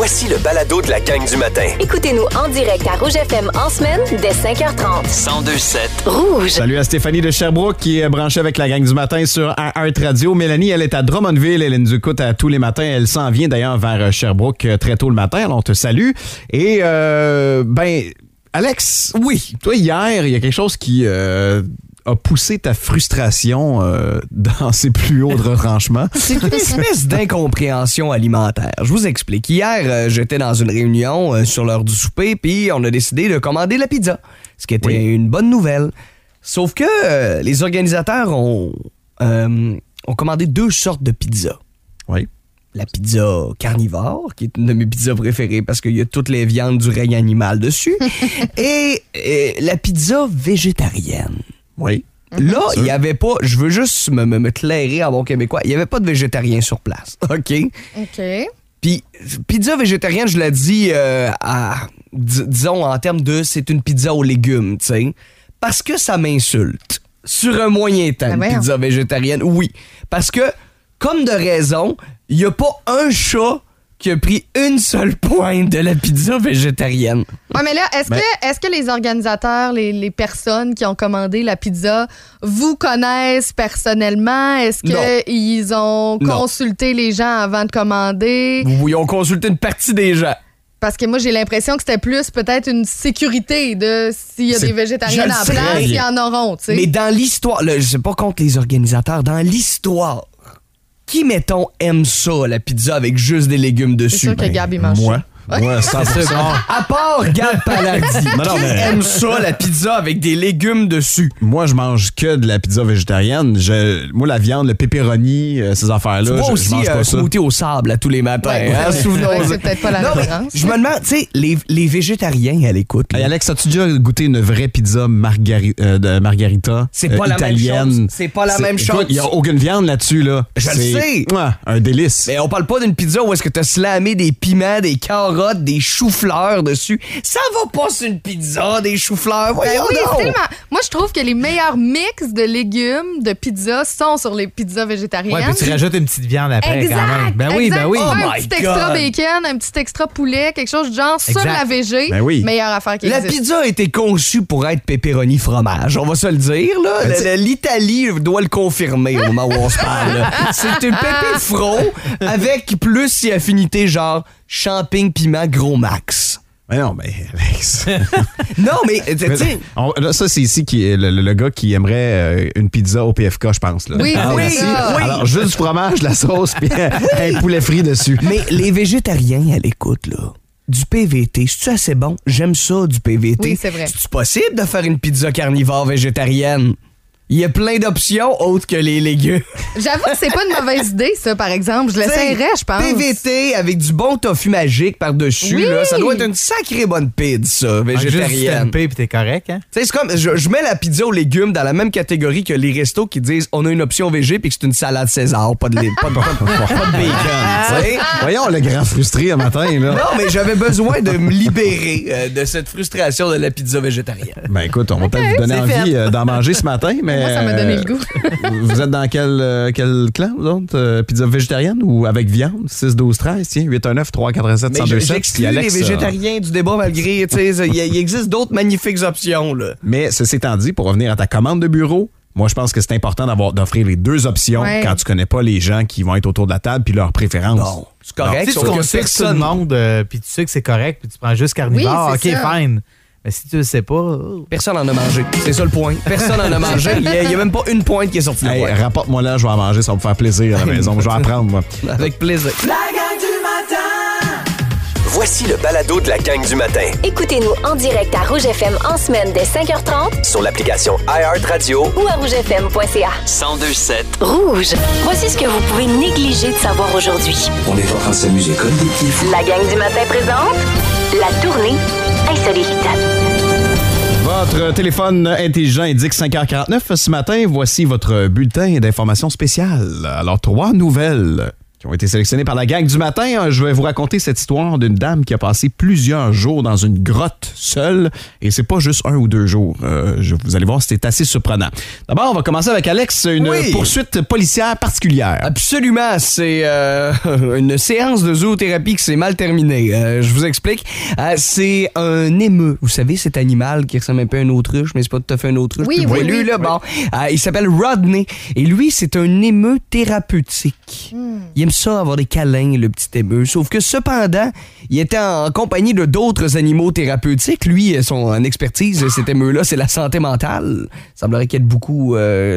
Voici le balado de la gang du matin. Écoutez-nous en direct à Rouge FM en semaine dès 5h30. 102.7 Rouge. Salut à Stéphanie de Sherbrooke qui est branchée avec la gang du matin sur iHeart Radio. Mélanie, elle est à Drummondville. Elle nous écoute à tous les matins. Elle s'en vient d'ailleurs vers Sherbrooke très tôt le matin. Alors, on te salue. Et, Alex, oui, toi, hier, il y a quelque chose qui a poussé ta frustration dans ses plus hauts retranchements. C'est une espèce d'incompréhension alimentaire. Je vous explique. Hier, j'étais dans une réunion sur l'heure du souper, puis on a décidé de commander la pizza, ce qui était une bonne nouvelle. Sauf que les organisateurs ont commandé 2 sortes de pizza. Oui. La pizza carnivore, qui est une de mes pizzas préférées parce qu'il y a toutes les viandes du règne animal dessus, et la pizza végétarienne. Oui. Là, il n'y avait pas, je veux juste me clairer en bon québécois, il n'y avait pas de végétarien sur place, OK? OK. Puis, pizza végétarienne, je l'ai dit, disons, en termes de, c'est une pizza aux légumes, tu sais, parce que ça m'insulte. Sur un moyen temps, une pizza végétarienne, oui. Parce que, comme de raison, il n'y a pas un chat qui a pris une seule pointe de la pizza végétarienne. Ouais, mais là, est-ce que les organisateurs, les personnes qui ont commandé la pizza, vous connaissent personnellement? Est-ce qu'ils ont consulté les gens avant de commander? Oui, ils ont consulté une partie des gens. Parce que moi, j'ai l'impression que c'était plus peut-être une sécurité de s'il y a des végétariens en place, ils en auront, tu sais. Mais dans l'histoire, là, je sais pas contre les organisateurs, dans l'histoire, qui, mettons, aime ça, la pizza avec juste des légumes dessus? C'est sûr que Gab, il mange moi. ça. Ouais, 100%. À part Gab Paladis, qui aime ça, la pizza avec des légumes dessus? Moi, je mange que de la pizza végétarienne. Moi, la viande, le pepperoni, ces affaires-là, tu vois je mange pas ça. smoothie au sable à tous les matins. C'est peut-être pas la référence. Je me demande, tu sais, les végétariens à l'écoute. Hey Alex, as-tu déjà goûté une vraie pizza de margarita C'est pas la italienne? même chose. C'est pas la même chose. Il n'y a aucune viande là-dessus, là. Je le sais. Ouais, un délice. Mais on parle pas d'une pizza où est-ce que t'as slamé des piments, des carottes, des choux-fleurs dessus. Ça va pas sur une pizza, des choux-fleurs. Voyons oui, donc. c'est tellement... Moi, je trouve que les meilleurs mix de légumes, de pizza, sont sur les pizzas végétariennes. Ouais, puis tu rajoutes une petite viande après exact, quand même. Ben oui, exact. ben oui. Oh un my petit extra God. bacon, un petit extra poulet, quelque chose du genre sur la végé. Ben oui. Meilleure affaire qui La existe. pizza a été conçue pour être pepperoni fromage. On va se le dire, là. L'Italie doit le confirmer au moment où on se parle. Là. C'est une pépé fro avec plus si affinité genre champignon piment gros max. Mais non, mais Alex. Non, mais tu sais. Là, ça, c'est ici qui est le gars qui aimerait une pizza au PFK, je pense. Là. Oui, oui, ici. oui. Alors, juste du fromage, la sauce, puis un poulet frit dessus. Mais les végétariens à l'écoute, là. Du PVT, c'est-tu assez bon? J'aime ça, du PVT. Oui, c'est vrai. C'est-tu possible de faire une pizza carnivore végétarienne? Il y a plein d'options autres que les légumes. J'avoue que c'est pas une mauvaise idée, ça, par exemple. Je l'essayerais, je pense. PVT avec du bon tofu magique par-dessus, Oui. là, ça doit être une sacrée bonne pizza, ça, végétarienne. Juste tempeh, puis t'es correct, hein? Tu sais, c'est comme, je mets la pizza aux légumes dans la même catégorie que les restos qui disent on a une option végé puis que c'est une salade César, pas de bacon. Tu sais? Voyons le grand frustré un matin, là. Non, mais j'avais besoin de me libérer de cette frustration de la pizza végétarienne. Ben écoute, on va peut-être vous donner c'est envie d'en manger ce matin, mais... Moi, ça m'a donné le goût. Vous êtes dans quel clan, vous autres? Pizza végétarienne ou avec viande? 6-12-13, tiens, 819-347-127. J'exclus les végétariens du débat malgré, tu sais, il existe d'autres magnifiques options, là. Mais ceci étant dit, pour revenir à ta commande de bureau, moi, je pense que c'est important d'offrir les 2 options quand tu connais pas les gens qui vont être autour de la table puis leurs préférences. Non, c'est correct. Si tu consultes tout le monde, puis tu sais que c'est correct, puis tu prends juste carnivore, Oui, c'est OK, ça. fine. Mais si tu le sais pas... Personne en a mangé. C'est ça le point. Personne en a mangé. Il y a même pas une pointe qui est sortie de la Hey, boîte. rapporte-moi là, je vais en manger, ça va me faire plaisir à la maison. Je vais en prendre, moi. Avec plaisir. La gang du matin. Voici le balado de la gang du matin. Écoutez-nous en direct à Rouge FM en semaine dès 5h30 Sur l'application iHeart Radio ou à rougefm.ca. 102.7. Rouge. Voici ce que vous pouvez négliger de savoir aujourd'hui. On est en train de s'amuser comme des petits fous. La gang du matin présente la tournée insolite. Votre téléphone intelligent indique 5h49 ce matin. Voici votre bulletin d'information spéciale. Alors, 3 nouvelles qui ont été sélectionnés par la gang du matin. Je vais vous raconter cette histoire d'une dame qui a passé plusieurs jours dans une grotte seule. Et c'est pas juste 1 ou 2 jours. Vous allez voir, c'était assez surprenant. D'abord, on va commencer avec Alex, une poursuite policière particulière. Absolument. C'est une séance de zoothérapie qui s'est mal terminée. Je vous explique. C'est un émeu. Vous savez, cet animal qui ressemble un peu à un autruche, mais c'est pas tout à fait un autruche. Oui. Bon, il s'appelle Rodney. Et lui, c'est un émeu thérapeutique. Il aime ça, avoir des câlins, le petit émeu. Sauf que cependant, il était en compagnie de d'autres animaux thérapeutiques. Lui, son expertise, cet émeu-là, c'est la santé mentale. Il semblerait qu'il y ait beaucoup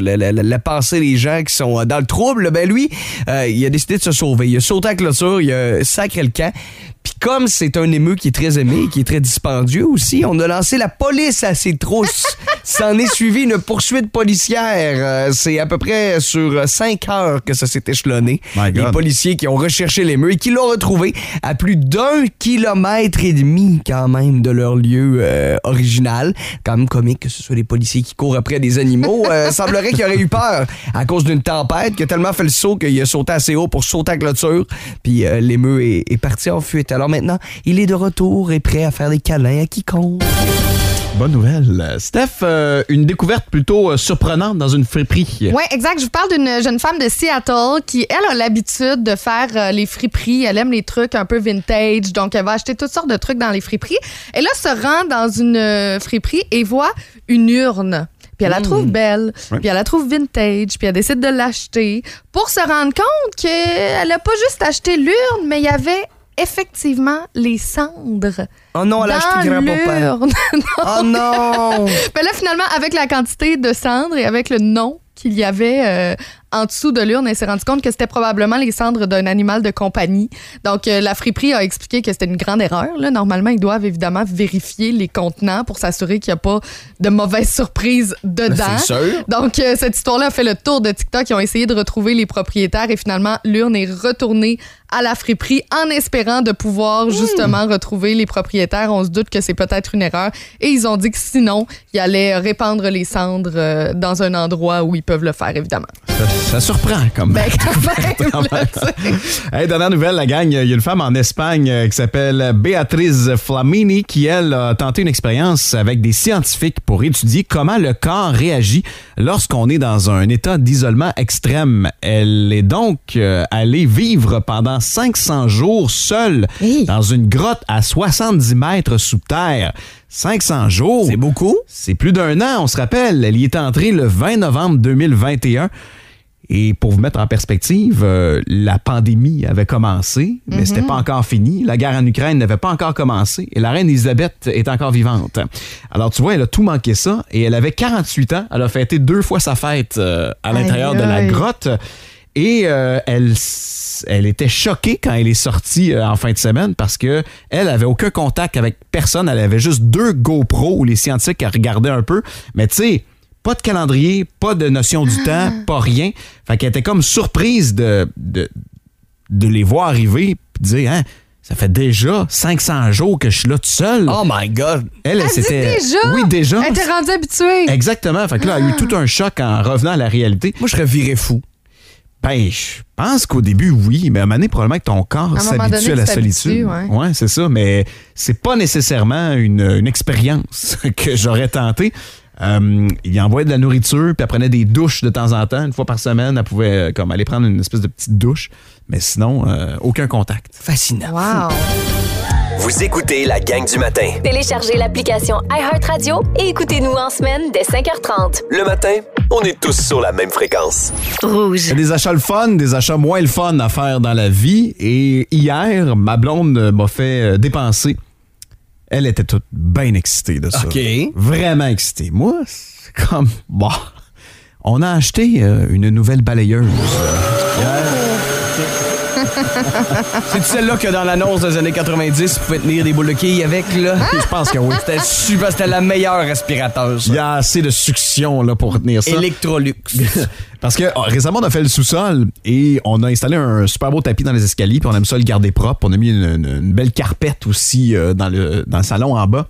la pensée des gens qui sont dans le trouble. Ben lui, il a décidé de se sauver. Il a sauté à la clôture, il a sacré le camp. Puis comme c'est un émeu qui est très aimé, qui est très dispendieux aussi, on a lancé la police à ses trousses. S'en est suivi une poursuite policière. C'est à peu près sur 5 heures que ça s'est échelonné. Les policiers qui ont recherché l'émeu et qui l'ont retrouvé à plus d'1,5 kilomètre quand même de leur lieu original. Quand même comique que ce soit des policiers qui courent après des animaux. Semblerait qu'il aurait eu peur à cause d'une tempête, qui a tellement fait le saut qu'il a sauté assez haut pour sauter à la clôture. Puis l'émeu est parti en fuite. Alors maintenant, il est de retour et prêt à faire des câlins à quiconque. Bonne nouvelle. Steph, une découverte plutôt surprenante dans une friperie. Oui, exact. Je vous parle d'une jeune femme de Seattle qui, elle, a l'habitude de faire les friperies. Elle aime les trucs un peu vintage, donc elle va acheter toutes sortes de trucs dans les friperies. Et là, se rend dans une friperie et voit une urne. Puis elle la trouve belle, puis elle la trouve vintage, puis elle décide de l'acheter pour se rendre compte qu'elle n'a pas juste acheté l'urne, mais il y avait effectivement les cendres. Oh non, elle a acheté grand-papa. Oh non! Mais là, finalement, avec la quantité de cendres et avec le nom qu'il y avait en dessous de l'urne, elle s'est rendue compte que c'était probablement les cendres d'un animal de compagnie. Donc, la friperie a expliqué que c'était une grande erreur. Là. Normalement, ils doivent évidemment vérifier les contenants pour s'assurer qu'il n'y a pas de mauvaises surprises dedans. C'est sûr. Donc, cette histoire-là a fait le tour de TikTok. Ils ont essayé de retrouver les propriétaires et finalement, l'urne est retournée à la friperie en espérant de pouvoir justement retrouver les propriétaires. On se doute que c'est peut-être une erreur. Et ils ont dit que sinon, ils allaient répandre les cendres dans un endroit où ils peuvent le faire, évidemment. Ça surprend comme hey, dernière nouvelle, la gang, il y a une femme en Espagne qui s'appelle Beatriz Flamini qui, elle, a tenté une expérience avec des scientifiques pour étudier comment le corps réagit lorsqu'on est dans un état d'isolement extrême. Elle est donc allée vivre pendant 500 jours seule dans une grotte à 70 mètres sous terre. 500 jours. C'est beaucoup. C'est plus d'1 an, on se rappelle. Elle y est entrée le 20 novembre 2021. Et pour vous mettre en perspective, la pandémie avait commencé, mais c'était pas encore fini. La guerre en Ukraine n'avait pas encore commencé et la reine Elisabeth est encore vivante. Alors, tu vois, elle a tout manqué ça et elle avait 48 ans. Elle a fêté 2 fois sa fête à l'intérieur de la grotte. Et elle était choquée quand elle est sortie en fin de semaine parce que elle avait aucun contact avec personne. Elle avait juste 2 GoPro où les scientifiques regardaient un peu. Mais tu sais, pas de calendrier, pas de notion du temps, pas rien. Fait qu'elle était comme surprise de les voir arriver et de dire, hein, ça fait déjà 500 jours que je suis là tout seul. Oh my God! Elle c'était déjà? Oui, déjà. Elle était rendue habituée. Exactement. Fait que là, elle a eu tout un choc en revenant à la réalité. Moi, je serais viré fou. Ben, je pense qu'au début, oui, mais à un moment donné, probablement que ton corps s'habitue à la solitude. Ouais, c'est ça, mais c'est pas nécessairement une expérience que j'aurais tenté. Il envoyait de la nourriture, puis elle prenait des douches de temps en temps. 1 fois par semaine, elle pouvait comme aller prendre une espèce de petite douche. Mais sinon, aucun contact. Fascinant. Wow! Vous écoutez la gang du matin. Téléchargez l'application iHeartRadio et écoutez-nous en semaine dès 5h30. Le matin, on est tous sur la même fréquence. Rouge. Il y a des achats le fun, des achats moins le fun à faire dans la vie. Et hier, ma blonde m'a fait dépenser. Elle était toute bien excitée de ça. OK. Vraiment excitée. Moi, c'est comme... Bon, on a acheté une nouvelle balayeuse. C'est celle-là que dans l'annonce des années 90, tu pouvais tenir des boules de quilles avec, là? Je pense que oui. C'était super, c'était la meilleure aspirateur, ça. Il y a assez de succion là, pour retenir ça. Electrolux. Parce que récemment, on a fait le sous-sol et on a installé un super beau tapis dans les escaliers, puis on aime ça le garder propre. On a mis une belle carpette aussi dans le salon en bas.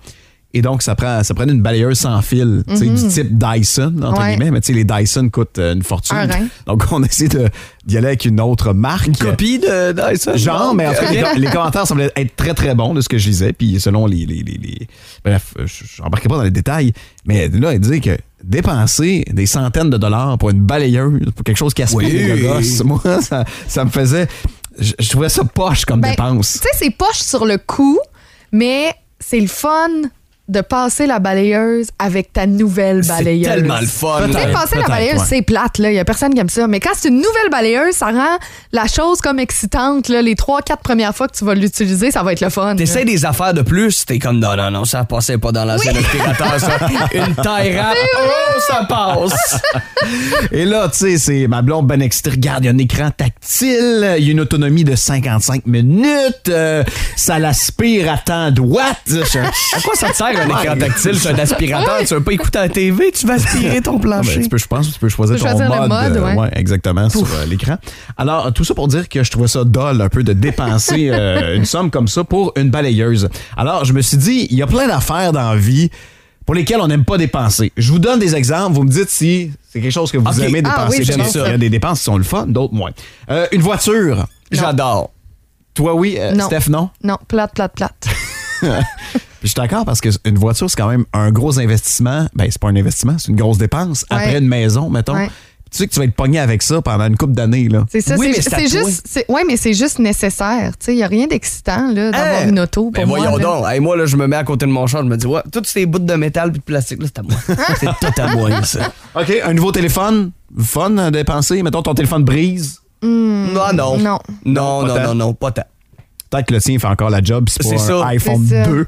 Et donc, ça prenait une balayeuse sans fil, tu sais, du type Dyson, entre guillemets. Mais tu sais, les Dyson coûtent une fortune. Donc, on essaie d'y aller avec une autre marque. Une copie de Dyson? Genre, mais en tout cas, les commentaires semblaient être très, très bons de ce que je lisais. Puis selon les... Bref, je n'embarquerai pas dans les détails. Mais là, il disait que dépenser des centaines de dollars pour une balayeuse, pour quelque chose qui aspire le gosse, moi, ça me faisait... Je trouvais ça poche comme dépense. Tu sais, c'est poche sur le coup, mais c'est le fun de passer la balayeuse avec ta nouvelle balayeuse. C'est tellement le fun. Tu sais, passer la balayeuse, c'est plate, là. Il n'y a personne qui aime ça. Mais quand c'est une nouvelle balayeuse, ça rend la chose comme excitante, là. Les 3-4 premières fois que tu vas l'utiliser, ça va être le fun. T'essaies des affaires de plus, t'es comme non, ça passait pas dans l'ancien aspirateur, ça. Une taille rap, ça passe. Et là, tu sais, c'est ma blonde ben excitée. Regarde, il y a un écran tactile, il y a une autonomie de 55 minutes, ça l'aspire à tant de watts. À quoi ça te sert un écran tactile sur un aspirateur? Tu veux pas écouter la TV, tu vas aspirer ton plancher. Je pense que tu peux choisir ton mode. Ouais, exactement, sur l'écran. Alors, tout ça pour dire que je trouvais ça dole un peu de dépenser une somme comme ça pour une balayeuse. Alors, je me suis dit, il y a plein d'affaires dans la vie pour lesquelles on n'aime pas dépenser. Je vous donne des exemples, vous me dites si c'est quelque chose que vous aimez dépenser. J'aime ça. Il y a des dépenses qui sont le fun, d'autres moins. Une voiture. J'adore. Toi, oui. Non. Steph, non? Non, plate. Puis je suis d'accord parce qu'une voiture, c'est quand même un gros investissement. Ben, c'est pas un investissement, c'est une grosse dépense. Après une maison, mettons. Ouais. Tu sais que tu vas être pogné avec ça pendant une couple d'années, là. C'est ça, mais c'est juste nécessaire. Tu sais, il n'y a rien d'excitant, là, d'avoir une auto pour moi. Voyons donc. Hey, moi, là, je me mets à côté de mon char, je me dis, ouais, toutes ces bouts de métal et de plastique, là, c'est à moi. C'est tout à moi, ça. OK, un nouveau téléphone, fun à dépenser. Mettons, ton téléphone brise. Non, pas tant. Peut-être que le tien fait encore la job, c'est pas un iPhone 2.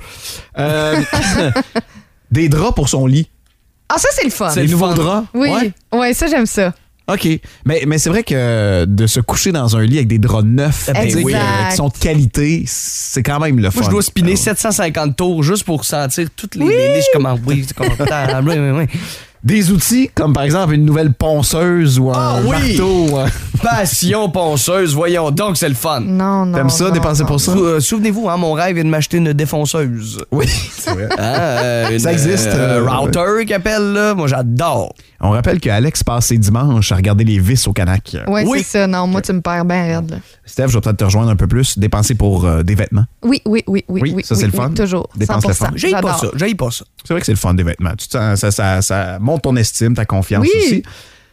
Des draps pour son lit. Ah, ça, c'est le fun. C'est le nouveau drap? Oui, ouais, ça, j'aime ça. OK. Mais c'est vrai que de se coucher dans un lit avec des draps neufs qui sont de qualité, c'est quand même le fun. Moi, je dois spinner 750 tours juste pour sentir toutes les liches comme c'est confortable. Oui. Des outils, comme par exemple une nouvelle ponceuse ou un marteau. Passion ponceuse, voyons donc, c'est le fun. Non. T'aimes ça, dépenser pour ça? Souvenez-vous, mon rêve est de m'acheter une défonceuse. Oui, c'est vrai. Ça existe. Router qui appelle, là. Moi, j'adore. On rappelle qu'Alex passe ses dimanches à regarder les vis au Canac. Oui, c'est ça. Non, moi, tu me perds bien raide. Là. Steph, je vais peut-être te rejoindre un peu plus. Dépenser pour des vêtements. Oui, ça, c'est le fun. Toujours. Dépense le fun. J'haïs pas ça. C'est vrai que c'est le fun des vêtements. Ça monte ton estime, ta confiance aussi.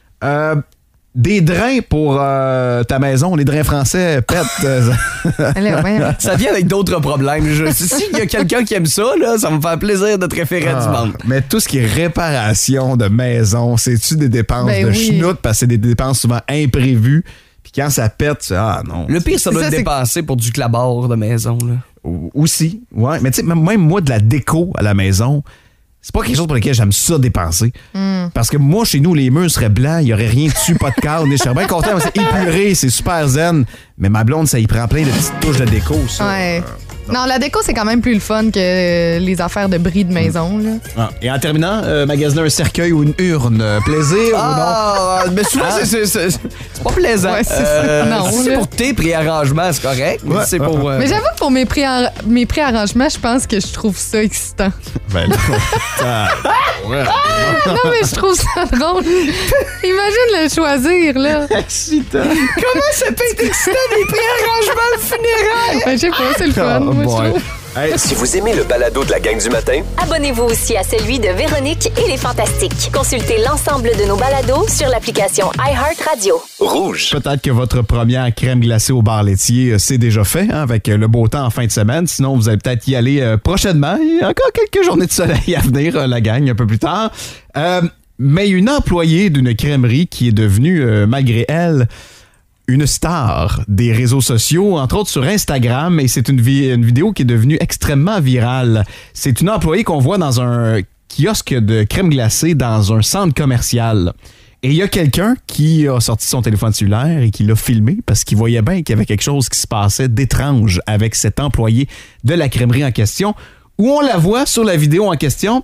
Des drains pour ta maison, les drains français pètent. Ça vient avec d'autres problèmes. S'il y a quelqu'un qui aime ça, là, ça va me faire plaisir de te référer à du monde. Mais tout ce qui est réparation de maison, c'est-tu des dépenses de schnout parce que c'est des dépenses souvent imprévues. Puis quand ça pète, non. Le pire, ça doit être dépensé pour du clabard de maison. Là. Aussi, ouais. Mais tu sais, même moi, de la déco à la maison, c'est pas quelque chose pour lequel j'aime ça dépenser. Parce que moi, chez nous, les murs seraient blancs, il n'y aurait rien dessus, pas de cadre. Je serais bien content, c'est épuré, c'est super zen. Mais ma blonde, ça y prend plein de petites touches de déco, ça. Ouais. Non, la déco, c'est quand même plus le fun que les affaires de bris de maison. Là. Et en terminant, magasiner un cercueil ou une urne, plaisir ou non? Mais souvent, c'est pas plaisant. Ouais, c'est pour tes préarrangements, c'est correct. Ouais. C'est pour, Mais j'avoue que pour mes préarrangements, je pense que je trouve ça excitant. Ben non. Non, mais je trouve ça drôle. Imagine le choisir, là. Excitant. Comment ça peut être excitant des préarrangements funéraires? Ben, je sais pas, c'est le fun. Si vous aimez le balado de la gang du matin, abonnez-vous aussi à celui de Véronique et les Fantastiques. Consultez l'ensemble de nos balados sur l'application iHeartRadio. Rouge. Peut-être que votre première crème glacée au bar laitier, c'est déjà fait, avec le beau temps en fin de semaine. Sinon, vous allez peut-être y aller prochainement. Il y a encore quelques journées de soleil à venir, la gang, un peu plus tard. Mais une employée d'une crèmerie qui est devenue, malgré elle, une star des réseaux sociaux, entre autres sur Instagram, et c'est une vidéo qui est devenue extrêmement virale. C'est une employée qu'on voit dans un kiosque de crème glacée dans un centre commercial. Et il y a quelqu'un qui a sorti son téléphone cellulaire et qui l'a filmé parce qu'il voyait bien qu'il y avait quelque chose qui se passait d'étrange avec cet employé de la crèmerie en question, où on la voit sur la vidéo en question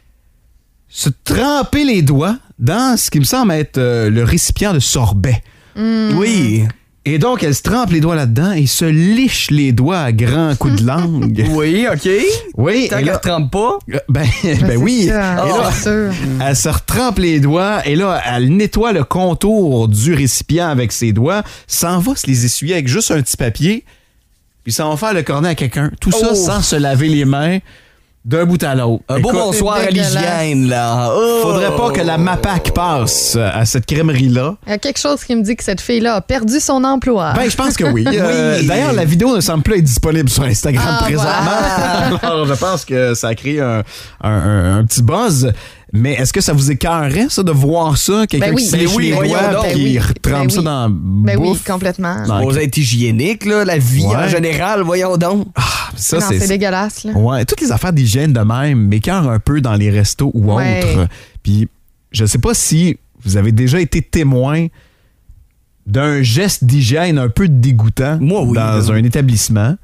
se tremper les doigts dans ce qui me semble être le récipient de sorbet. Oui. Et donc, elle se trempe les doigts là-dedans et se liche les doigts à grands coups de langue. Oui, OK. Oui. Tant qu'elle ne trempe pas. Ben oui. Ça, Et là, elle se retrempe les doigts et là, elle nettoie le contour du récipient avec ses doigts, s'en va se les essuyer avec juste un petit papier, puis ça va faire le cornet à quelqu'un. Tout ça sans se laver les mains d'un bout à l'autre. Un beau bonsoir à l'hygiène, là. Faudrait pas que la MAPAC passe à cette crèmerie-là. Il y a quelque chose qui me dit que cette fille-là a perdu son emploi. Ben, je pense que oui. D'ailleurs, la vidéo ne semble plus être disponible sur Instagram présentement. Alors, je pense que ça a créé un petit buzz. Mais est-ce que ça vous écœurerait, ça, de voir ça? Quelqu'un qui se lèche les doigts et qui retrempe ça dans la bouffe? Oui, complètement. Ça doit être hygiénique, là, la vie en général, voyons donc. Ça, non, c'est dégueulasse. Là. Ouais, toutes les affaires d'hygiène de même m'écœurent un peu dans les restos ou autres. Puis, je sais pas si vous avez déjà été témoin d'un geste d'hygiène un peu dégoûtant dans un établissement.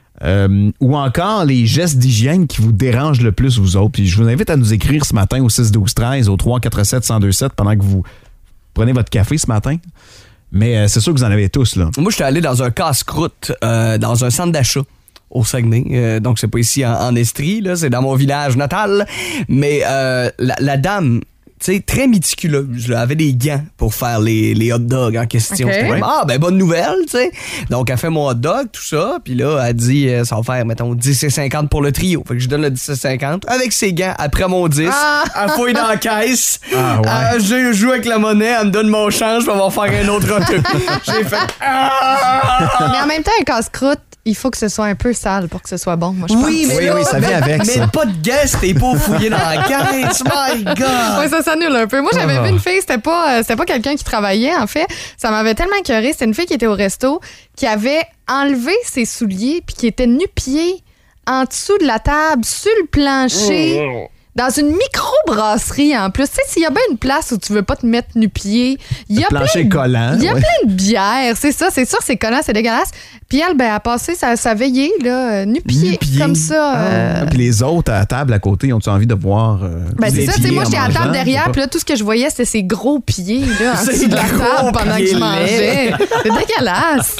Ou encore les gestes d'hygiène qui vous dérangent le plus, vous autres. Puis je vous invite à nous écrire ce matin au 6-12-13, au 347-1027, pendant que vous prenez votre café ce matin. Mais c'est sûr que vous en avez tous, là. Moi, je suis allé dans un casse-croûte, dans un centre d'achat au Saguenay. Donc, c'est pas ici en Estrie, là, c'est dans mon village natal. Mais la dame... Tu sais, très méticuleuse. Elle avait des gants pour faire les hot dogs en question. Okay. C'était bonne nouvelle, tu sais. Donc, elle fait mon hot dog, tout ça. Puis là, elle dit, ça va faire, mettons, 10,50 pour le trio. Fait que je donne le 10,50 avec ses gants après mon 10. Elle fouille dans la caisse. Je joue avec la monnaie. Elle me donne mon change. On va faire un autre hot dog. J'ai fait... Mais en même temps, un casse-croûte, il faut que ce soit un peu sale pour que ce soit bon, moi, je pense. Oui, ça vient avec ça. Mais pas de guest, t'es pas fouillé dans la caisse. My God! Oui, ça s'annule un peu. Moi, j'avais vu une fille, c'était pas quelqu'un qui travaillait, en fait. Ça m'avait tellement écœurée. C'était une fille qui était au resto, qui avait enlevé ses souliers, puis qui était nu-pied en dessous de la table, sur le plancher. Dans une micro-brasserie, en plus. Tu sais, s'il y a bien une place où tu veux pas te mettre nu-pied, il y a plancher collant. Il y a plein de bières, c'est ça. C'est sûr, c'est collant, c'est dégueulasse. Puis elle, a passé sa veillée, là, nu-pied, comme ça. Puis les autres à la table à côté, ont-tu envie de voir c'est ça, tu sais, moi, j'étais à la table derrière, puis là, tout ce que je voyais, c'était ses gros pieds, là, en dessous de la table pendant que je mangeais. C'est dégueulasse.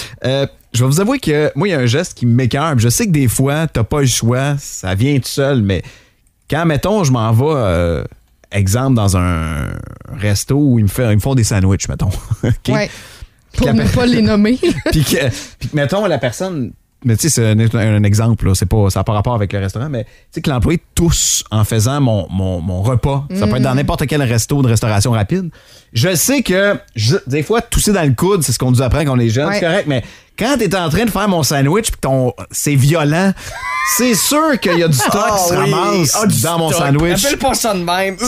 Je vais vous avouer que moi, il y a un geste qui m'écoeure. Je sais que des fois, t'as pas le choix, ça vient tout seul, mais quand, mettons, je m'en vais, exemple, dans un resto où ils me font des sandwichs, mettons. Okay? Ouais. Pour ne pas les nommer. Puis que, mettons, la personne... Mais tu sais, c'est un exemple, là, ça n'a pas rapport avec le restaurant, mais tu sais que l'employé tousse en faisant mon repas. Ça peut être dans n'importe quel resto de restauration rapide. Je sais que, des fois, tousser dans le coude, c'est ce qu'on nous apprend quand on est jeune, c'est correct, mais quand t'es en train de faire mon sandwich pis c'est violent, c'est sûr qu'il y a du stock qui se ramasse dans mon sandwich. Appelle pas ça de même.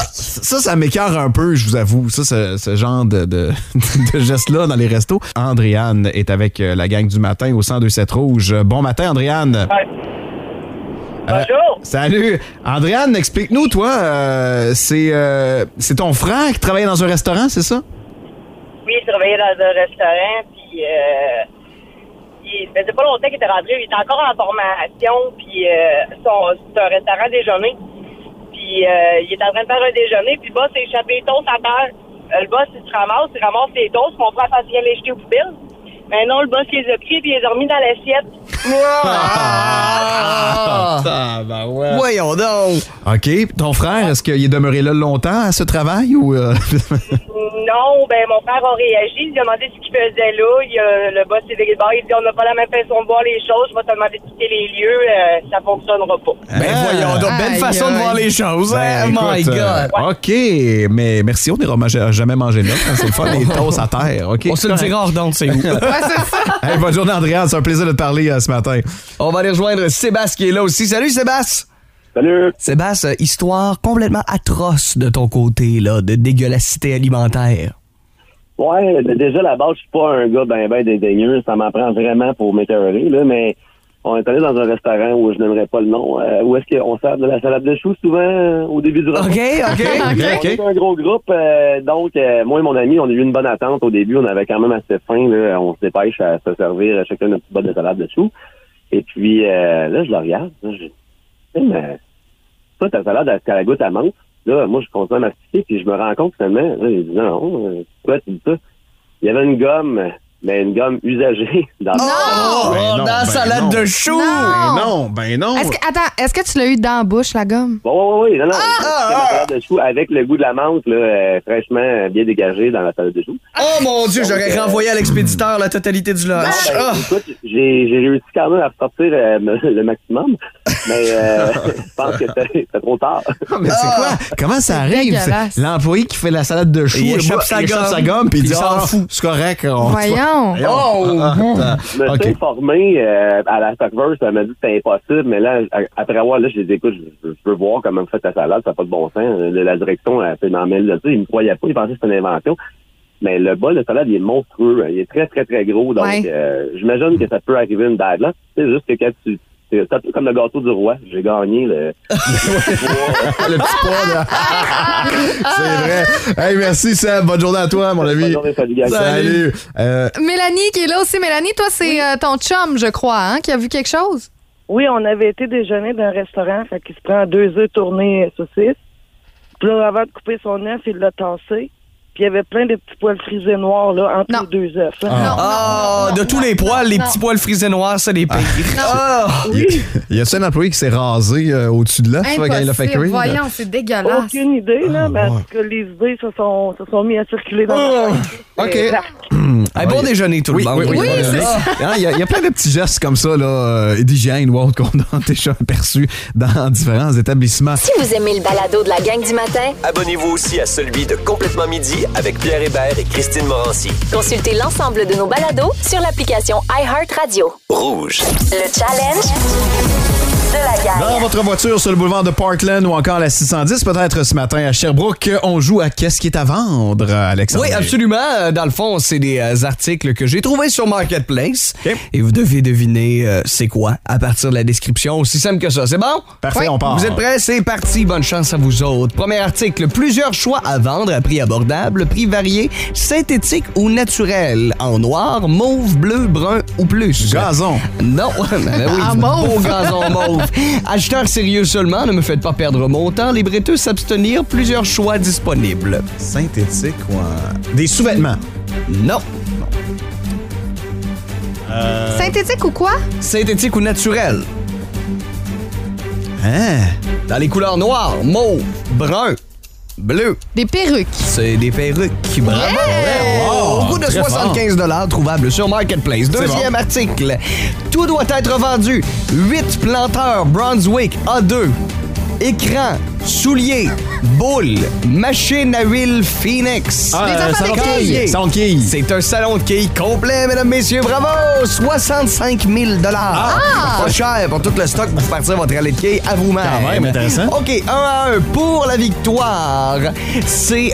Ça m'écoeure un peu, je vous avoue. Ça, ce genre de geste-là dans les restos. Andréane est avec la gang du matin au 1027 Rouge. Bon matin, Andréane. Bonjour. Salut. Andréane, explique-nous, toi, c'est ton frère qui travaillait dans un restaurant, c'est ça? Oui, il travaillait dans un restaurant, puis il faisait pas longtemps qu'il était rentré. Il était encore en formation, puis c'est un restaurant déjeuner. Puis il est en train de faire un déjeuner, puis le boss a échappé les toasts à terre. Le boss, il ramasse les toasts. Mon frère a essayé de les jeter aux poubelles. Mais non, le boss les a pris, puis il les a remis dans l'assiette. Ouais. Voyons donc. OK. Ton frère, est-ce qu'il est demeuré là longtemps à ce travail ou... Non, mon frère a réagi, il a demandé ce qu'il faisait là. Le boss s'est viré de bord, il dit on n'a pas la même façon de voir les choses, je vais te demander de quitter les lieux, ça fonctionnera pas. Voyons donc, belle façon de voir les choses. My God. OK, mais merci, on n'ira jamais manger là. C'est le fun, les toasts à terre. OK. On se le dira hors d'onde, c'est où? C'est ça. Hey, bonne journée, Andréane, c'est un plaisir de te parler ce matin. On va aller rejoindre Sébastien qui est là aussi. Salut Sébastien! Salut! Sébastien, histoire complètement atroce de ton côté, là, de dégueulassité alimentaire. Ouais, déjà, à la base, je suis pas un gars ben dédaigneux. Ça m'en prend vraiment pour m'écœurer, là, mais on est allé dans un restaurant où je n'aimerais pas le nom, où est-ce qu'on sert de la salade de choux souvent au début du repas. OK. On est un gros groupe, donc moi et mon ami, on a eu une bonne attente au début. On avait quand même assez faim, là. On se dépêche à se servir chacun notre petite botte de salade de choux. Et puis, là, je le regarde. Là, mais toi, ta salade, à la goutte à menthe. Là, moi, je continue à mastiquer, puis je me rends compte finalement, là, il dit non, pourquoi tu dis ça? Il y avait une gomme mais une gomme usagée dans dans la salade de choux! Ben non! Est-ce que tu l'as eu dans la bouche, la gomme? Oui. Non. C'est la salade de choux avec le goût de la menthe, là, fraîchement bien dégagé dans la salade de choux. Oh mon Dieu, j'aurais renvoyé à l'expéditeur la totalité du lunch. Écoute, j'ai réussi quand même à sortir le maximum, mais je pense que c'est trop tard. Mais c'est quoi? Comment ça arrive? L'employé qui fait la salade de choux, il échappe sa gomme, puis il dit s'en fout. C'est correct. Voyons. Je me suis informé à la Stockverse, elle m'a dit que c'était impossible, mais là, après avoir, là, je les écoute, je veux voir comment vous faites la salade, ça n'a pas de bon sens. La direction, elle fait m'en mêler de ça, ils me croyaient pas, ils pensaient que c'était une invention. Mais le bol de salade, il est monstrueux, il est très, très, très gros, donc j'imagine que ça peut arriver une bad là. C'est juste que quand c'est un peu comme le gâteau du roi. J'ai gagné le petit poids. Là. C'est vrai. Hey, merci, Seb. Bonne journée à toi, mon ami. Bonne journée, salut. Mélanie qui est là aussi. Mélanie, toi, c'est ton chum, je crois, hein, qui a vu quelque chose? Oui, on avait été déjeuner dans un restaurant, fait qu'il se prend 2 œufs tournés saucisses. Puis là, avant de couper son œuf, il l'a tassé. Puis il y avait plein de petits poils frisés noirs là, entre les 2 œufs. De tous les poils, les petits poils frisés noirs, ça les pire. Y a-t-il un employé qui s'est rasé au-dessus de l'œuf quand il l'a fait cuire? Voyons, c'est dégueulasse. Aucune idée, là, parce que les idées se sont mis à circuler dans le OK. Bon déjeuner, tout le monde. Oui, c'est ça. Il y a plein de petits gestes comme ça, là, d'hygiène ou autre qu'on a déjà aperçus dans différents établissements. Si vous aimez le balado de la gang du matin, abonnez-vous aussi à celui de Complètement Midi avec Pierre Hébert et Christine Morancy. consultez l'ensemble de nos balados sur l'application iHeartRadio. Rouge. Le challenge de la gang. Dans votre voiture sur le boulevard de Parkland ou encore la 610, peut-être ce matin à Sherbrooke, on joue à Qu'est-ce qui est à vendre, Alexandre? Oui, absolument. Dans le fond, c'est des articles que j'ai trouvés sur Marketplace. Okay. Et vous devez deviner c'est quoi à partir de la description. Aussi simple que ça. C'est bon? Parfait, on part. Vous êtes prêts? C'est parti. Bonne chance à vous autres. Premier article. Plusieurs choix à vendre à prix abordable, prix varié, synthétique ou naturel. En noir, mauve, bleu, brun ou plus. Gazon. Non. Oui, beau gazon mauve. Acheteurs sérieux seulement, ne me faites pas perdre mon temps. Libretteux s'abstenir, plusieurs choix disponibles. Synthétique ou des sous-vêtements? Non. Synthétique ou quoi? Synthétique ou naturel. Hein? Dans les couleurs noires, mauve, brun, bleu. Des perruques. C'est des perruques. Bravo! Yeah! Au coût de 75 $ trouvables sur Marketplace. Deuxième article. Tout doit être vendu. 8 planteurs Brunswick A2. Écran, souliers, boule, machine à huile Phoenix. Salon de quilles. C'est un salon de quilles complet, mesdames, messieurs. Bravo! 65 000 $. Pas cher pour tout le stock pour partir votre rallye de quilles à vous-même. Quand même intéressant. OK, 1-1 pour la victoire. C'est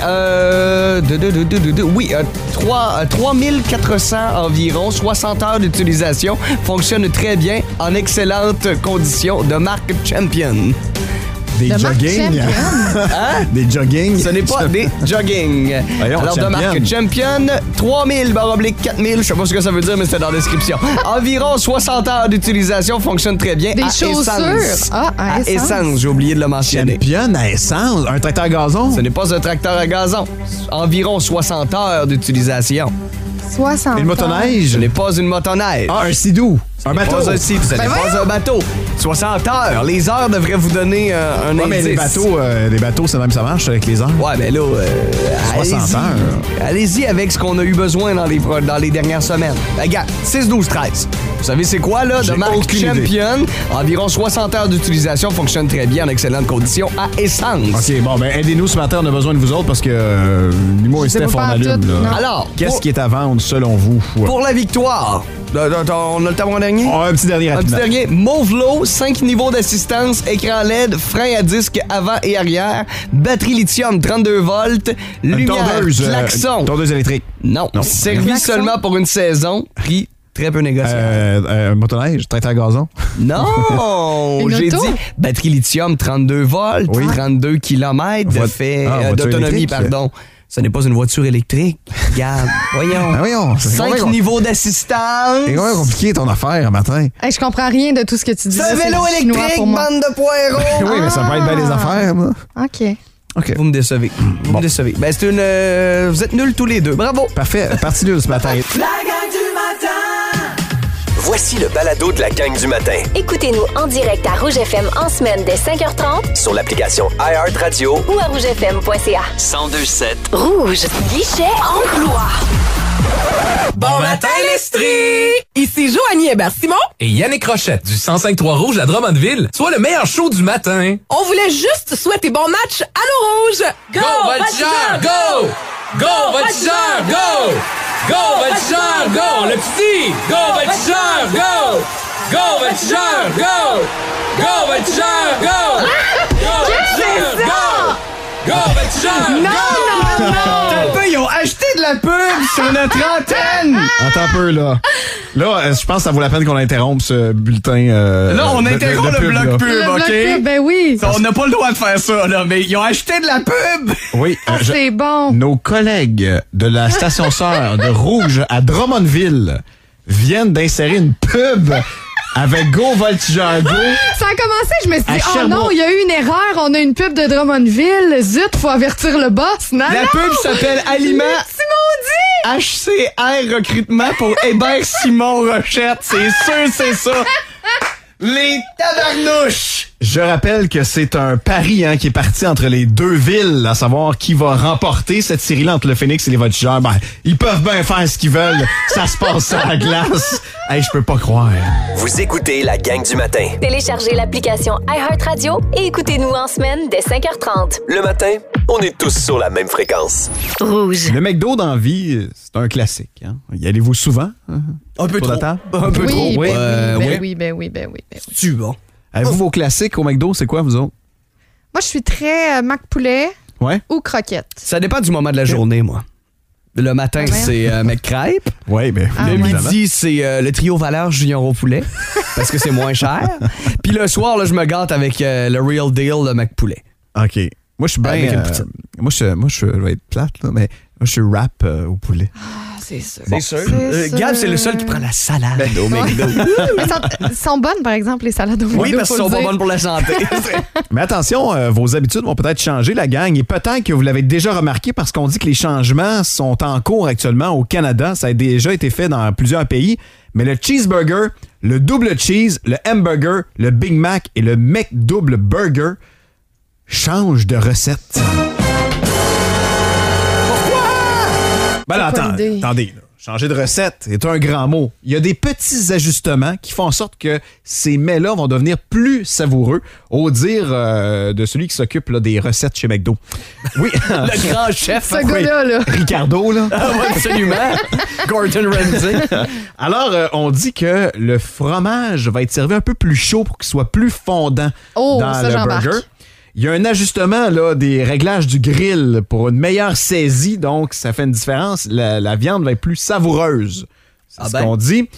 3400 environ, 60 heures d'utilisation. Fonctionne très bien, en excellentes conditions de marque Champion. Des jogging. Hein? Des jogging. Ce n'est pas des jogging. Voyons, alors, Champion. de marque Champion, 3000 /4000, je sais pas ce que ça veut dire, mais c'est dans la description. Environ 60 heures d'utilisation, fonctionne très bien. Des à chaussures. Essence. À essence, j'ai oublié de le mentionner. Champion à essence. Un tracteur à gazon? Ce n'est pas un tracteur à gazon. Environ 60 heures d'utilisation. 60 Une motoneige? Ce n'est pas une motoneige. Un sidou. Un bateau. Pas un sidou. Ce n'est pas un bateau. 60 heures. Les heures devraient vous donner un indice. Mais les bateaux, c'est même ça marche avec les heures. Ouais, mais là, 60 heures. Allez-y avec ce qu'on a eu besoin dans les dernières semaines. Regarde, 6, 12, 13. Vous savez c'est quoi, là? De marque Champion. Environ 60 heures d'utilisation, fonctionne très bien en excellentes conditions à essence. OK, bon, ben aidez-nous ce matin, on a besoin de vous autres parce que Nimo et Steph, on allume. Alors, qu'est-ce qui est à vendre selon vous? Pour la victoire, on a le temps pour un dernier? Un petit dernier rapidement. Un petit dernier. Mauve-Low, 5 niveaux d'assistance, écran LED, frein à disque avant et arrière, batterie lithium 32 volts, lumière, klaxon. Tondeuse électrique. Non. Servi seulement pour une saison, prix très peu négociable. Motoneige, tracteur à gazon. Non! J'ai dit batterie lithium 32 volts, 32 km d'autonomie, pardon. Ce n'est pas une voiture électrique. Regarde, voyons. 5 niveaux d'assistance. C'est quand même compliqué ton affaire, matin. Hey, je comprends rien de tout ce que tu dis. C'est un vélo électrique, bande de poireaux. Oui, mais ça peut être bien les affaires, moi. OK. Vous me décevez. Vous me décevez. Ben, c'est une... vous êtes nuls tous les deux. Bravo. Parfait. Parti nul ce matin. La gang du Voici le balado de la gang du matin. Écoutez-nous en direct à Rouge FM en semaine dès 5h30 Sur l'application iHeartRadio ou à rougefm.ca. 1027. Rouge, guichet emploi. Bon matin, l'Estrie! Ici Joanie Hébert-Simon et Yannick Rochette du 105.3 Rouge à Drummondville. Soit le meilleur show du matin. On voulait juste souhaiter bon match à nos Rouges! Go, Voltigeurs, go! Go, Voltigeurs, go! Go, Voltigeurs, go! Le petit! Go, Voltigeurs, go! Go, Voltigeurs, go! Go, Voltigeurs, go! Go, Voltigeurs, go! Go, Voltigeurs, go! Non! Un peu, ils ont acheté de la pub sur notre antenne! Attends un peu, là. Là, je pense que ça vaut la peine qu'on interrompe ce bulletin. Là, on interrompt le bloc pub, Le bloc OK? pub, ben oui. On n'a pas le droit de faire ça, là, mais ils ont acheté de la pub! Oui. C'est bon. Nos collègues de la station sœur de Rouge à Drummondville viennent d'insérer une pub avec Go Voltigeurs Go. Ça a commencé, je me suis dit, À oh Sherbrooke. non, il y a eu une erreur, on a une pub de Drummondville. Zut, faut avertir le boss. Non, La non. pub s'appelle Aliment HCR Recrutement pour Hébert Simon Rochette. C'est sûr, c'est ça. Les tabarnouches! Je rappelle que c'est un pari qui est parti entre les deux villes, à savoir qui va remporter cette série-là entre le Phoenix et les Voltigeurs. Ben, ils peuvent bien faire ce qu'ils veulent. Ça se passe à la glace. Hey, je peux pas croire. Vous écoutez la gang du matin. Téléchargez l'application iHeartRadio et écoutez-nous en semaine dès 5h30. Le matin, on est tous sur la même fréquence. Rouge. Le McDo dans la vie, c'est un classique. Y allez-vous souvent? Un peu Pour trop. la table? Un peu Oui, trop. ben, oui. ben oui. Tu bon. Avez-vous vos classiques au McDo? C'est quoi, vous autres? Moi, je suis très Mac Poulet Ouais? ou croquette. Ça dépend du moment de la journée, moi. Le matin, Ah ouais? c'est McCrêpe. Oui, ben. Ah, Le ouais. midi, c'est le trio Valeur Junior au poulet, parce que c'est moins cher. Puis le soir, là, je me gâte avec le Real Deal, le McPoulet. OK. Moi, je suis bien. Avec une poutine. Moi, je vais être plate, là, mais moi, je suis rap au poulet. Ah, c'est sûr. C'est sûr. C'est Gab, sûr. c'est le seul qui prend la salade au McDo. Mais sont bonnes, par exemple, les salades au Oui, McDo, parce faut qu'elles sont le pas dire. bonnes pour la santé. Mais attention, vos habitudes vont peut-être changer, la gang. Et peut-être que vous l'avez déjà remarqué parce qu'on dit que les changements sont en cours actuellement au Canada. Ça a déjà été fait dans plusieurs pays. Mais le cheeseburger, le double cheese, le hamburger, le Big Mac et le McDouble Burger changent de recette. Ben là, C'est quoi l'idée? attendez. Là. Changer de recette est un grand mot. Il y a des petits ajustements qui font en sorte que ces mets-là vont devenir plus savoureux, au dire de celui qui s'occupe là, des recettes chez McDo. Oui. Le grand chef. Ce gars-là, là. Ricardo, là. Ah ouais, absolument. Gordon Ramsay. Alors, on dit que le fromage va être servi un peu plus chaud pour qu'il soit plus fondant Oh, dans ça, le j'embarque. burger. Il y a un ajustement là, des réglages du grill pour une meilleure saisie, donc ça fait une différence. La viande va être plus savoureuse. C'est ce qu'on dit.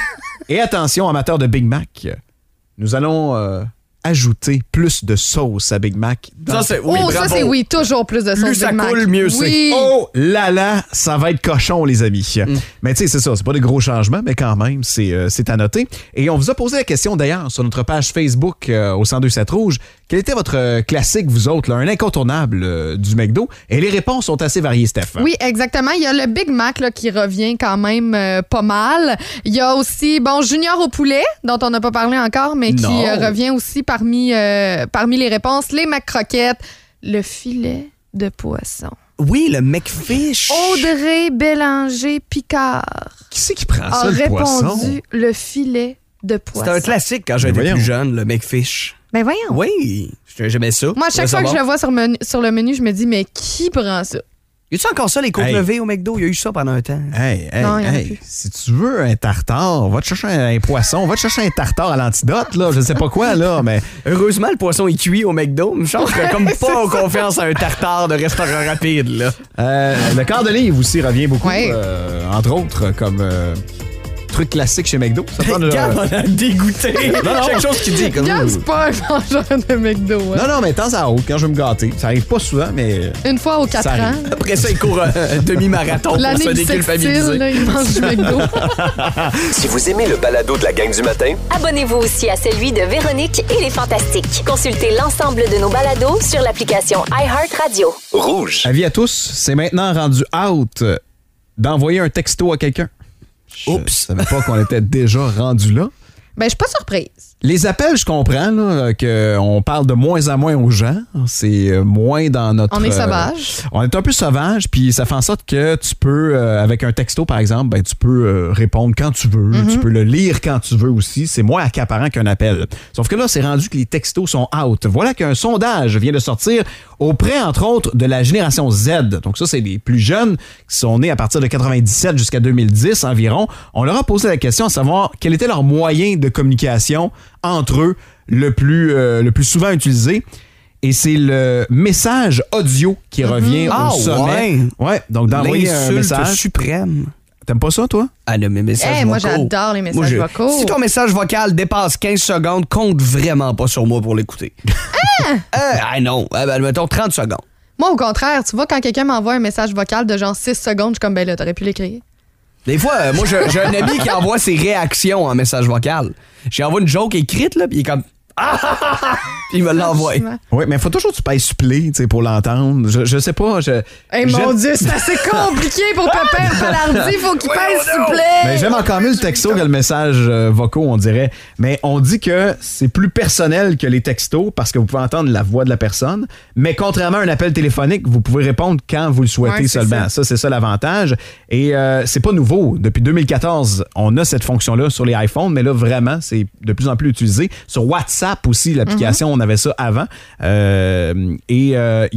Et attention, amateurs de Big Mac, nous allons ajouter plus de sauce à Big Mac. Ça, c'est oui, Oh, ça, bravo. c'est oui, toujours plus de sauce Plus Big ça Mac. coule, mieux c'est. Oui. Oh là là, ça va être cochon, les amis. Mais tu sais, c'est ça, c'est pas des gros changements, mais quand même, c'est à noter. Et on vous a posé la question d'ailleurs sur notre page Facebook au 1027 Rouge. Quel était votre classique, vous autres, là, un incontournable du McDo? Et les réponses sont assez variées, Steph. Oui, exactement. Il y a le Big Mac là, qui revient quand même pas mal. Il y a aussi, Junior au poulet, dont on n'a pas parlé encore, mais qui revient aussi parmi les réponses. Les McCroquettes, le filet de poisson. Oui, le McFish. Audrey Bélanger-Picard Qui c'est qui prend a ça, le poisson? répondu le filet de poisson. C'était un classique quand j'étais plus jeune, le McFish. Ben voyons. Oui, j'aimais ça. Moi, à chaque fois que je le vois sur le menu, je me dis, mais qui prend ça? Y a-tu encore ça, les côtes levées au McDo? Il y a eu ça pendant un temps. Non, il y en a plus. Si tu veux un tartare, va te chercher un poisson, va te chercher un tartare à l'antidote, là, je sais pas quoi, là, mais... Heureusement, le poisson est cuit au McDo. Je pense que comme pas confiance à un tartare de restaurant rapide, là. Le quart de livre aussi revient beaucoup, Ouais. entre autres, comme... truc classique chez McDo. Ça prend Gab, on a dégoûté. Non. Quelque chose qui dit comme Gab, c'est pas un mangeur de McDo. Hein? Non, mais de temps à autre, quand je veux me gâter. Ça arrive pas souvent, mais... Une fois aux 4 Ça ans. arrive. Après ça, il court un demi-marathon pour L'année se du sextile, déculpabiliser. là, il mange du McDo. Si vous aimez le balado de la gang du matin, Abonnez-vous aussi à celui de Véronique et les Fantastiques. Consultez l'ensemble de nos balados sur l'application iHeartRadio. rouge. Avis à tous, c'est maintenant rendu out d'envoyer un texto à quelqu'un. Oups! Je savais pas qu'on était déjà rendu là. Ben, je suis pas surprise. Les appels, je comprends là, qu'on parle de moins en moins aux gens. C'est moins dans notre... On est sauvage. On est un peu sauvage, puis ça fait en sorte que tu peux, avec un texto par exemple, ben, tu peux répondre quand tu veux, tu peux le lire quand tu veux aussi. C'est moins accaparant qu'un appel. Sauf que là, c'est rendu que les textos sont out. Voilà qu'un sondage vient de sortir auprès, entre autres, de la génération Z. Donc ça, c'est les plus jeunes qui sont nés à partir de 97 jusqu'à 2010 environ. On leur a posé la question à savoir quel était leur moyen de communication entre eux le plus souvent utilisé. Et c'est le message audio qui revient au sommet. Ouais, donc d'envoyer un message suprême. T'aimes pas ça, toi? Ah non, mes messages vocaux. Moi, j'adore les messages vocaux. Si ton message vocal dépasse 15 secondes, compte vraiment pas sur moi pour l'écouter. Non. Mettons 30 secondes. Moi, au contraire, tu vois, quand quelqu'un m'envoie un message vocal de genre 6 secondes, je suis comme, ben là, t'aurais pu l'écrire. Des fois, moi, j'ai un ami qui envoie ses réactions en message vocal. J'ai envoyé une joke écrite, là, puis il est comme... Puis il me l'envoie. Oui, mais il faut toujours que tu payes supplé pour l'entendre. Je sais pas. Mon Dieu, c'est assez compliqué pour Pépère Palardy. Il faut qu'il paye supplé. Mais j'aime encore mieux le texto que le message vocaux, on dirait. Mais on dit que c'est plus personnel que les textos parce que vous pouvez entendre la voix de la personne. Mais contrairement à un appel téléphonique, vous pouvez répondre quand vous le souhaitez seulement. Ça, c'est ça l'avantage. Et c'est pas nouveau. Depuis 2014, on a cette fonction-là sur les iPhones, mais là, vraiment, c'est de plus en plus utilisé. Sur WhatsApp aussi, l'application, on avait ça avant. Il y a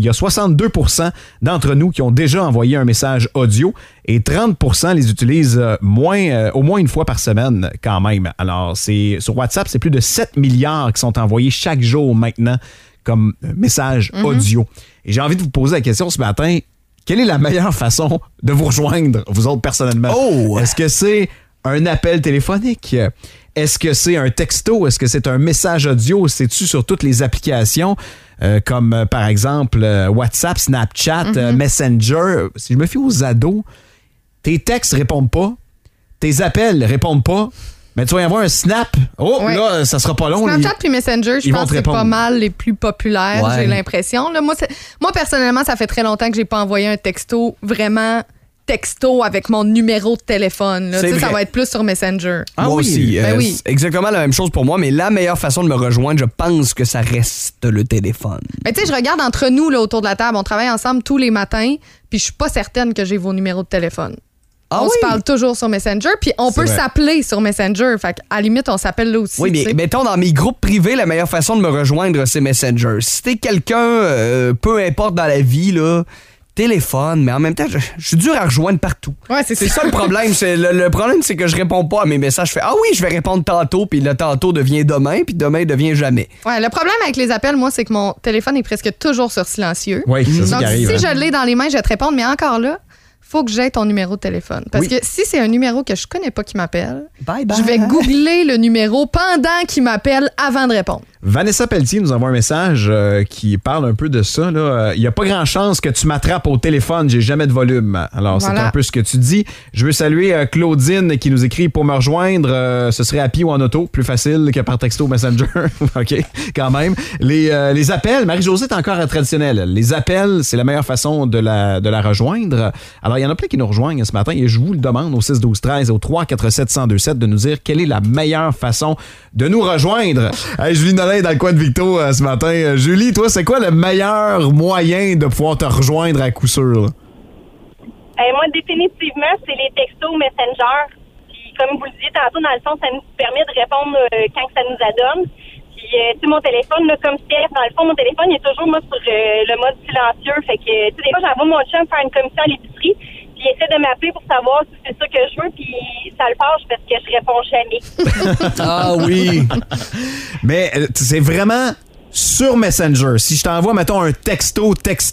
62% d'entre nous qui ont déjà envoyé un message audio et 30% les utilisent au moins une fois par semaine quand même. Alors, sur WhatsApp, c'est plus de 7 milliards qui sont envoyés chaque jour maintenant comme message audio. Et j'ai envie de vous poser la question ce matin, quelle est la meilleure façon de vous rejoindre, vous autres, personnellement? Est-ce que c'est un appel téléphonique? Est-ce que c'est un texto? Est-ce que c'est un message audio? C'est-tu sur toutes les applications comme, par exemple, WhatsApp, Snapchat, Messenger? Si je me fie aux ados, tes textes répondent pas, tes appels répondent pas, mais tu vas y avoir un Snap. Là, ça sera pas long. Snapchat puis Messenger, je pense que c'est pas mal les plus populaires, j'ai l'impression. Là, moi, personnellement, ça fait très longtemps que j'ai pas envoyé un texto vraiment... texto avec mon numéro de téléphone. Là. Ça va être plus sur Messenger. Moi aussi. C'est exactement la même chose pour moi, mais la meilleure façon de me rejoindre, je pense que ça reste le téléphone. Mais tu sais, je regarde entre nous là, autour de la table, on travaille ensemble tous les matins, puis je suis pas certaine que j'ai vos numéros de téléphone. On se parle toujours sur Messenger, puis on peut s'appeler sur Messenger. Fait qu'à la limite, on s'appelle là aussi. Oui, mais mettons, dans mes groupes privés, la meilleure façon de me rejoindre, c'est Messenger. Si t'es quelqu'un, peu importe dans la vie, là, téléphone, mais en même temps, je suis dur à rejoindre partout. Ouais, c'est ça le problème. Le problème, c'est que je réponds pas à mes messages. Je fais je vais répondre tantôt, puis le tantôt devient demain, puis demain devient jamais. Ouais, le problème avec les appels, moi, c'est que mon téléphone est presque toujours sur silencieux. Oui, c'est ça qui arrive. Donc, si je l'ai dans les mains, je vais te répondre, mais encore là, faut que j'aie ton numéro de téléphone. Parce que si c'est un numéro que je connais pas qui m'appelle, je vais googler le numéro pendant qu'il m'appelle avant de répondre. Vanessa Pelletier nous envoie un message qui parle un peu de ça. Il n'y a pas grand chance que tu m'attrapes au téléphone, j'ai jamais de volume. Alors, c'est un peu ce que tu dis. Je veux saluer Claudine qui nous écrit pour me rejoindre. Ce serait à pied ou en auto, plus facile que par texto Messenger. OK, quand même. Les appels, Marie-Josée est encore traditionnelle. Les appels, c'est la meilleure façon de la rejoindre. Alors, il y en a plein qui nous rejoignent ce matin et je vous le demande au 6-12-13 au 347-1027 de nous dire quelle est la meilleure façon de nous rejoindre. Hey, Julie Nolin dans le coin de Victo ce matin. Julie, toi, c'est quoi le meilleur moyen de pouvoir te rejoindre à coup sûr? Moi, définitivement, c'est les textos Messenger. Puis, comme vous le disiez tantôt, dans le fond, ça nous permet de répondre quand ça nous adonne. Puis, tu sais, mon téléphone, là, comme Steph, dans le fond, mon téléphone, il est toujours, moi, sur le mode silencieux. Fait que, tu sais, des fois, j'envoie mon chum faire une commission à l'épicerie, puis il essaie de m'appeler pour savoir si c'est ça que je veux, puis ça le fâche parce que je réponds jamais. Ah oui! Mais c'est vraiment sur Messenger. Si je t'envoie, mettons, un texto,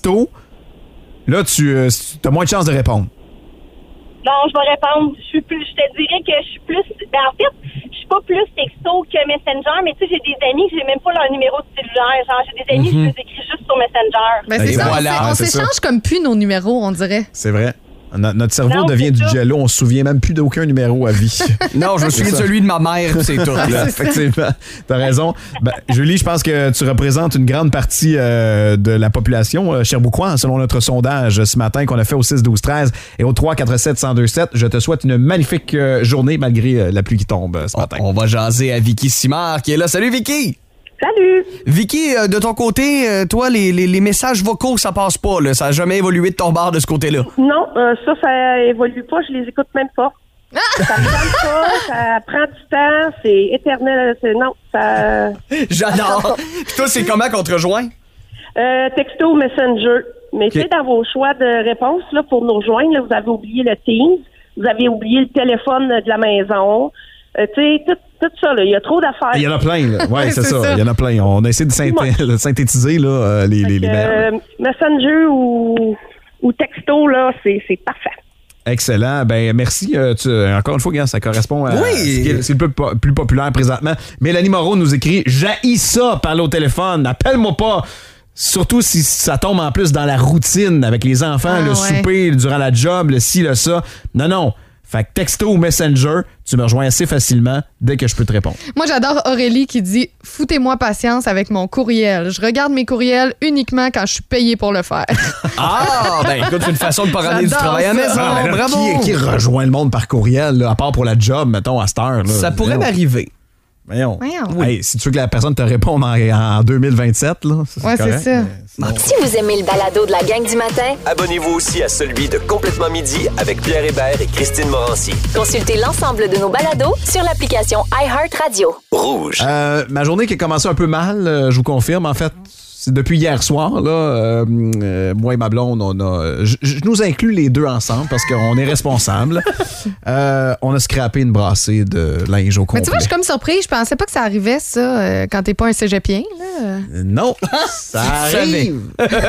là, tu as moins de chances de répondre. Non, je vais répondre. Je te dirais que je suis plus... en fait, je suis pas plus texto que Messenger, mais tu sais, j'ai des amis que j'ai même pas leur numéro de cellulaire. Genre, j'ai des amis que je les écris juste sur Messenger. Ben, c'est ça, on s'échange comme plus nos numéros, on dirait. C'est vrai. Notre cerveau devient du jello. On se souvient même plus d'aucun numéro à vie. Non, je me souviens de celui de ma mère, c'est tout. Là, effectivement, t'as raison. Julie, je pense que tu représentes une grande partie de la population sherbrookoise, selon notre sondage ce matin qu'on a fait au 6-12-13 et au 3-4-7-1027. Je te souhaite une magnifique journée malgré la pluie qui tombe ce matin. On va jaser à Vicky Simard qui est là. Salut, Vicky! Salut! Vicky, de ton côté, toi, les messages vocaux, ça passe pas, là. Ça n'a jamais évolué de ton bord de ce côté-là. Non, ça évolue pas. Je les écoute même pas. Ça me tente pas, ça prend du temps, c'est éternel. Non, ça... J'adore! Puis toi, c'est comment qu'on te rejoint? Texto, Messenger. Mais tu sais, dans vos choix de réponse, là, pour nous rejoindre, là, vous avez oublié le Teams, vous avez oublié le téléphone de la maison. Tu sais, tout ça, là, il y a trop d'affaires. Il y en a plein, là. Ouais, c'est ça. Il y en a plein. On a essayé de synthétiser là, les meilleurs. Messenger ou texto, là, c'est parfait. Excellent. Ben merci. Encore une fois, ça correspond à ce qui est le plus populaire présentement. Mélanie Moreau nous écrit « J'haïs ça, parler au téléphone. Appelle-moi pas. » Surtout si ça tombe en plus dans la routine avec les enfants, le souper, durant la job, le ci, le ça. Non. Fait que texto ou Messenger, tu me rejoins assez facilement dès que je peux te répondre. Moi, j'adore Aurélie qui dit « Foutez-moi patience avec mon courriel. Je regarde mes courriels uniquement quand je suis payée pour le faire. » Ah! Ben écoute, c'est une façon de pas ramener du travail à la maison. Bravo! Qui rejoint le monde par courriel, là, à part pour la job, mettons, à cette heure? Là, ça pourrait m'arriver. Voyons. Hey, si tu veux que la personne te réponde en 2027, là, c'est correct. C'est ça. Si vous aimez le balado de la gang du matin, abonnez-vous aussi à celui de Complètement Midi avec Pierre Hébert et Christine Morancy. Consultez l'ensemble de nos balados sur l'application iHeartRadio. Rouge. Ma journée qui a commencé un peu mal, je vous confirme. En fait, c'est depuis hier soir, là, moi et ma blonde, je nous inclus les deux ensemble parce qu'on est responsables. On a scrappé une brassée de linge au complet. Mais tu vois, je suis comme surprise. Je pensais pas que ça arrivait, ça, quand t'es pas un cégepien. Là. Non, ça arrive.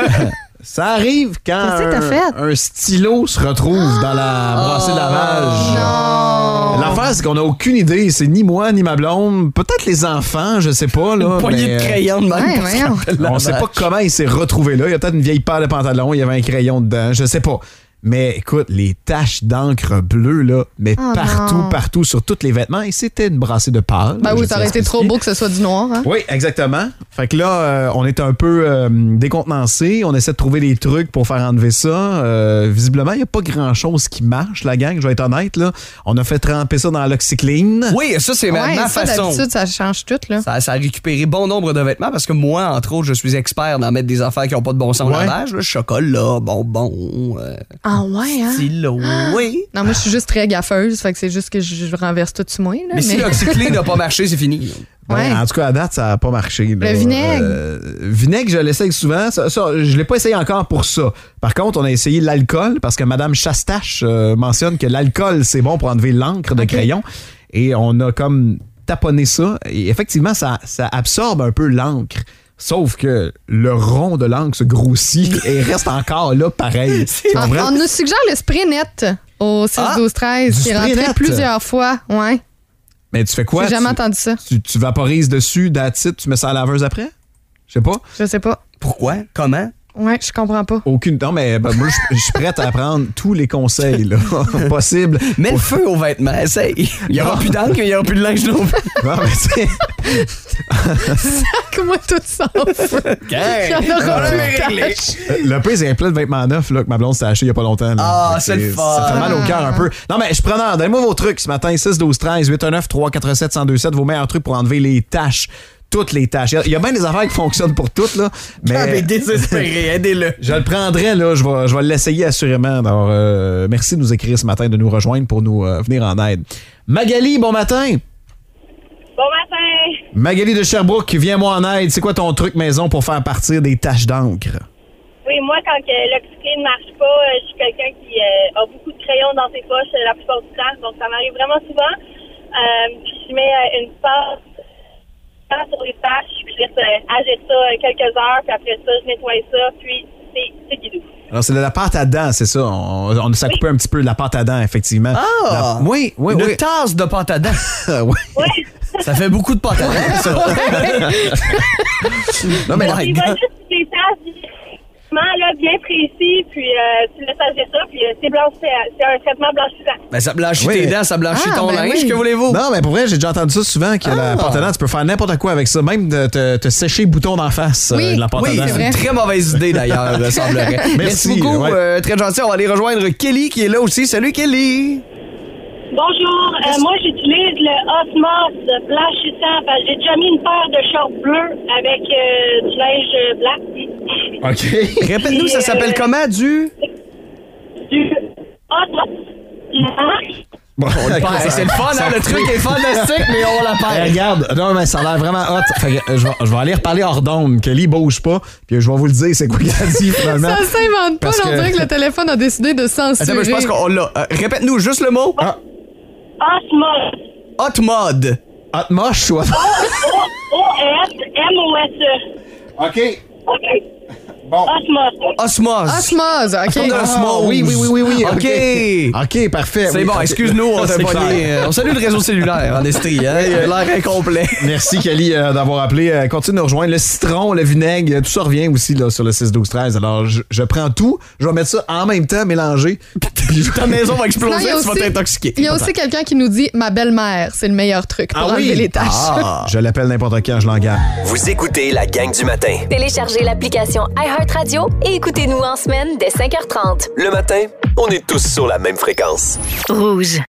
Ça arrive quand un stylo se retrouve dans la brassée de lavage. Non. L'affaire, c'est qu'on n'a aucune idée. C'est ni moi, ni ma blonde. Peut-être les enfants, je sais pas. Là, une poignée de crayon de même. On sait pas comment il s'est retrouvé là. Il y a peut-être une vieille paire de pantalons, il y avait un crayon dedans. Je sais pas. Mais écoute, les taches d'encre bleue, là, mais partout, sur tous les vêtements. Et c'était une brassée de pâle. Ben oui, ça aurait été trop beau que ce soit du noir. Hein? Oui, exactement. Fait que là, on est un peu décontenancé. On essaie de trouver des trucs pour faire enlever ça. Visiblement, il n'y a pas grand-chose qui marche, la gang, je vais être honnête. Là. On a fait tremper ça dans l'oxyclean. Oui, ça, c'est ma façon. D'habitude, ça change tout. Là. Ça a récupéré bon nombre de vêtements parce que moi, entre autres, je suis expert dans mettre des affaires qui n'ont pas de bon sens au lavage. Là, chocolat, bonbons... Ah ouais, hein? Stylo, oui. Non, moi, je suis juste très gaffeuse. Fait que c'est juste que je renverse tout sur moi. Là, mais si l'oxyclean n'a pas marché, c'est fini. Ouais. En tout cas, à date, ça n'a pas marché. Là. Le vinaigre. Vinaigre, je l'essaye souvent. Ça, je ne l'ai pas essayé encore pour ça. Par contre, on a essayé l'alcool parce que Mme Chastache mentionne que l'alcool, c'est bon pour enlever l'encre de crayon. Et on a comme taponné ça. Et effectivement, ça absorbe un peu l'encre. Sauf que le rond de l'encre se grossit et reste encore là pareil. On nous suggère le spray net au 6-12-13 qui est rentré plusieurs fois. Ouais. Mais tu fais quoi? J'ai jamais entendu ça. Tu vaporises dessus, that's it, tu mets ça à la laveuse après? Je sais pas. Je sais pas. Pourquoi? Comment? Ouais, je comprends pas. Aucune. Non, mais moi, je suis prête à prendre tous les conseils là, possibles. Mets le feu aux vêtements, essaye. Il n'y aura plus d'encre, il n'y aura plus de linge non plus. Non, mais c'est. Sac-moi tout ça en feu. Il y en aura plus de tâches. Le pire, c'est un plein de vêtements neufs là, que ma blonde s'est acheté il n'y a pas longtemps. Là. Ah, c'est le fun. Ça fait mal au cœur un peu. Non, mais je suis preneur. Donnez-moi vos trucs ce matin, 6-12-13, 819-347-1027, vos meilleurs trucs pour enlever les taches. Toutes les tâches. Il y a bien des affaires qui fonctionnent pour toutes, là. Mais désespéré, aidez-le. Je le prendrai, là. Je vais l'essayer assurément. Alors, merci de nous écrire ce matin, de nous rejoindre pour nous venir en aide. Magali, bon matin. Bon matin. Magali de Sherbrooke, viens-moi en aide. C'est quoi ton truc maison pour faire partir des taches d'encre? Oui, moi, quand l'oxyclean ne marche pas, je suis quelqu'un qui a beaucoup de crayons dans ses poches la plupart du temps. Donc, ça m'arrive vraiment souvent. Puis, je mets une pâte sur les taches, puis je agite ça quelques heures, puis après ça, je nettoie ça, puis c'est guidou. Alors, c'est de la pâte à dents, c'est ça. On s'est coupé un petit peu de la pâte à dents, effectivement. Ah! Oui. Une tasse de pâte à dents. Oui. Ça fait beaucoup de pâte à dents, ça. Non, mais il va juste les taches traitement là, bien précis, puis tu laisses agir ça, puis c'est un traitement blanchissant. Ben, ça blanchit Oui. tes dents, ça blanchit ton linge, oui. que voulez-vous? Non, mais pour vrai, j'ai déjà entendu ça souvent, que la pâte à dents, tu peux faire n'importe quoi avec ça, même de te sécher le bouton d'en face Oui. de la pâte Oui, à dents. c'est une très mauvaise idée d'ailleurs, me semblerait. Merci beaucoup, ouais. très gentil. On va aller rejoindre Kelly qui est là aussi. Salut Kelly! Bonjour, moi j'utilise le Osmos blanchissant parce que j'ai déjà mis une paire de shorts bleus avec du linge blanc. OK. Répète-nous, ça s'appelle comment, du Osmos. Bon, on le perd. C'est le fun, hein? Le truc est fantastique, mais on la perd. Regarde, non, mais ça a l'air vraiment hot. Fait que, je vais aller reparler hors d'onde. Kelly bouge pas, puis je vais vous le dire, c'est quoi qu'il a dit finalement. Ça s'invente pas, Parce on que- dirait que le téléphone a décidé de censurer. Attends, mais je pense qu'on l'a. Répète-nous juste le mot. Osmos. Hot mod. Hot moche, ou hot... O-S-M-O-S-E. OK. OK. Bon. Osmos. Osmose, OK. Osmose. Oui. OK. OK, parfait. C'est oui, bon, fait que- excuse-nous, on t'a C'est pogné. clair. On salue le réseau cellulaire en Estrie, hein? Il a l'air incomplet. Merci, Kelly, d'avoir appelé. Continue de nous rejoindre. Le citron, le vinaigre, tout ça revient aussi là, sur le 6-12-13. Alors, je prends tout, je vais mettre ça en même temps, mélangé. Ta maison va exploser, Non, il y a tu vas aussi- t'intoxiquer. Il y a aussi quelqu'un qui nous dit « Ma belle-mère, c'est le meilleur truc pour enlever les taches. Je l'appelle n'importe quand, je l'engage. Vous écoutez la gang du matin. Téléchargez l'application iHeartRadio et écoutez-nous en semaine dès 5h30. Le matin, on est tous sur la même fréquence. Rouge.